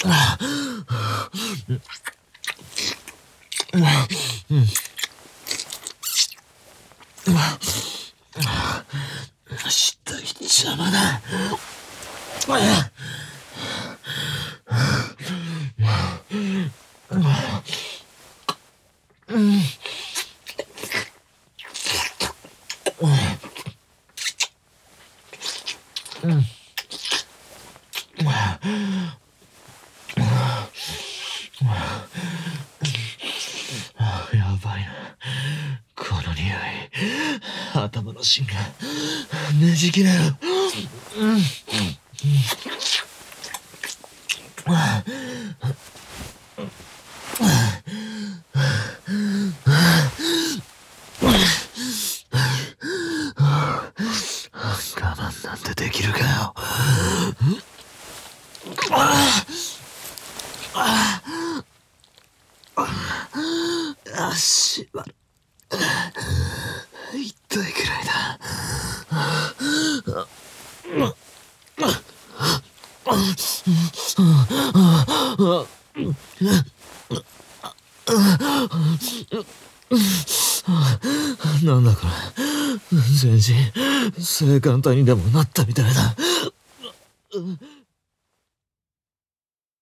下邪魔だ。やばいな、この匂い。頭の芯がねじ切れる。我慢なんてできるかよ。足は痛いくらいだ。なんだこれ、全身性感帯にでもなったみたいだ。